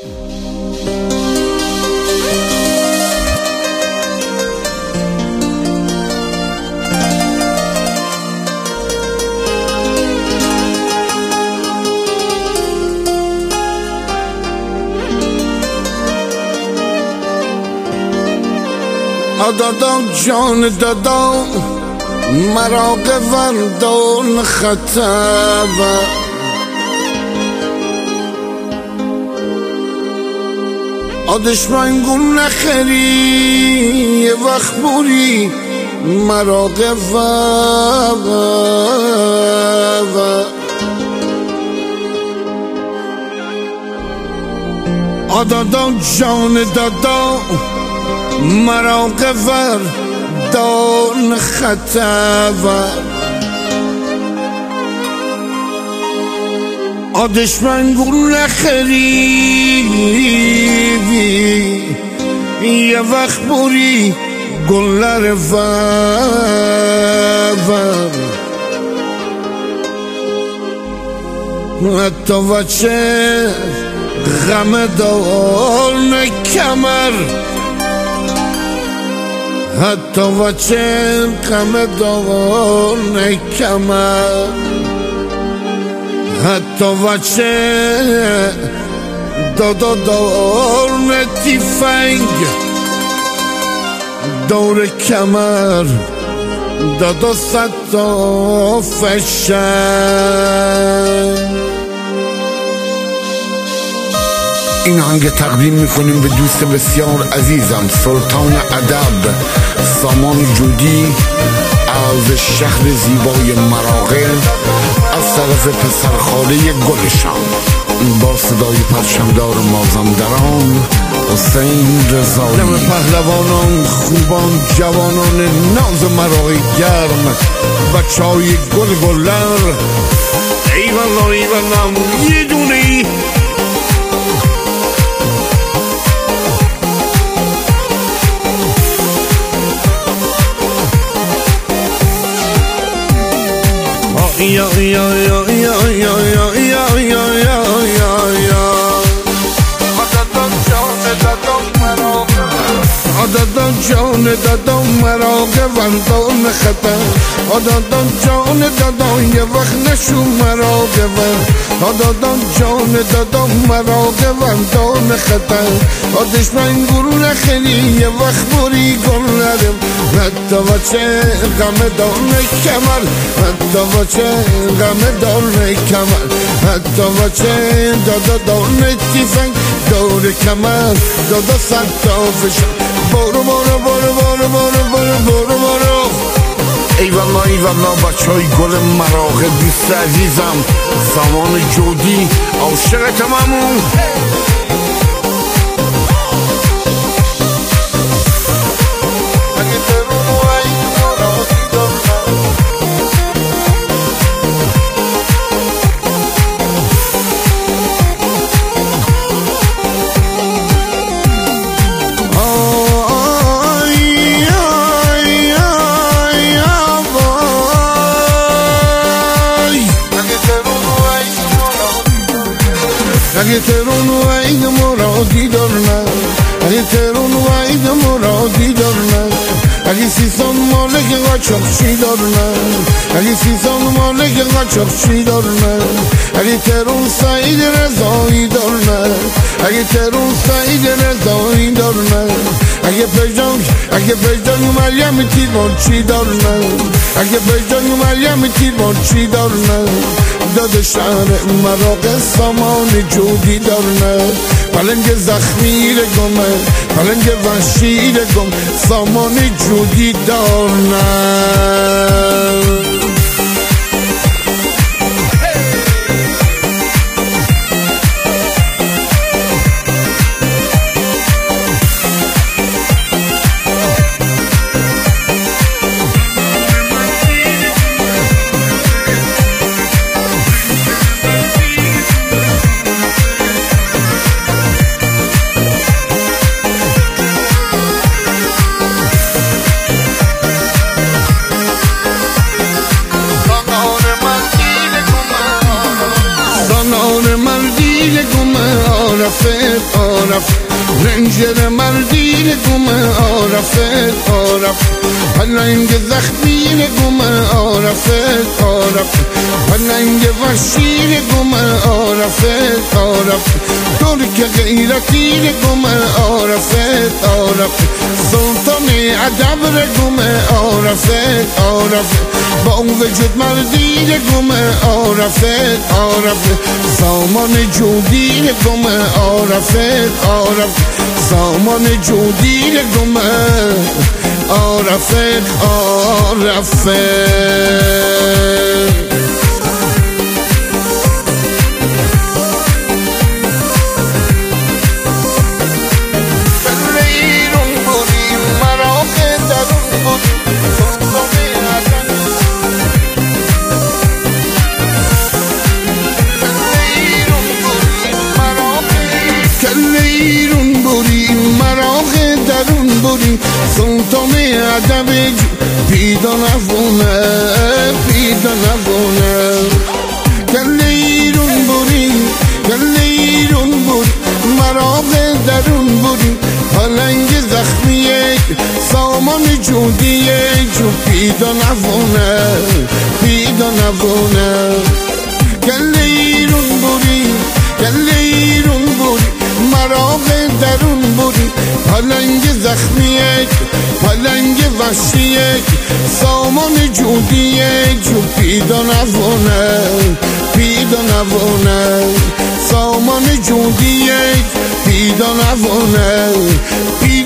دادا جان دادا مرا قوردان خطب دشمن گل نخری یه وقت بوری مرا قوب دادا جان دادا مرا قوردان خطب دشمن گل نخری یه وقت بوری گل نرفت حتی وچه غم دان کمر حتی وچه غم دان کمر حتی وچه دادا دارن تیفنگ دور کمر دادا ستا فشن. این آهنگ تقدیم میکنیم به دوست بسیار عزیزم سلطان ادب سامان جودی از شهر زیبای مراغه از طرف پسرخاله گلشان با صدای پرچمدار مازندران حسین رضایی. دم پهلوانان خوبان جوانان ناز مراغه گرم بچه های گل گلر ایوالا ایوالا یه دونه یا یا یا یا یا یا یا یا یا یا دادا جان دادا مرا قوردان خطر دادا جان دادا یه وقت نشو مرا قوردان دادا جان دادا مرا قوردان خطر دشمن گروه نخیلی یه وقت بوری گل ندم حتی وچه غم دان کمر حتی وچه غم دان کمر حتی وچه دادا دان تیفنگ دور کمر دادا ستا فشن برو برو برو برو برو برو برو برو ایوالا ایوالا بچه های گل مراغه دوست عزیزم سامان جودی عاشق تمامون اگه ترون و عید مرادی دارن اگه ترون و عید مرادی دارن اگه سیستان مالک قاچاقچی دارن اگه سیستان مالک قاچاقچی دارن اگه ترون سعید رضایی دارن اگه ترون سعید رضایی دارن اگه پجان مریم تیرمانچی دارن اگه پجان مریم تیرمانچی دارن داد شهر مراغه سامان جودی دارن پلنگ زخمی رگمه پلنگ وحشی رگم سامان جودی دارن. عرفت عرفت رنجر مردی گم عرفت عرفت پلنگ زخمی گم عرفت عرفت پلنگ وحشی گم عرفت عرفت ترک غیرتی گم عرفت عرفت سلطان ادب گم عرفت عرفت با وجود مردی گم عرفت عرفت سامان جودی گم عرفت عرفت سامان جودی گم عرفت عرفت سلطان ادب پیدا نبونه پیدا نبونه کله ایرون بوری کله ایرون بوری مراغ درون بوری پلنگ زخمیه سامان جودیه جو پیدا نبونه پیدا نبونه کله ایرون بوری کله ایرون بوری مراغ درون بوری پلنگ زخمیه پلنگ وحشیه سامان جودیه جو پیدا نبونه پیدا نبونه سامان جودیه پیدا نبونه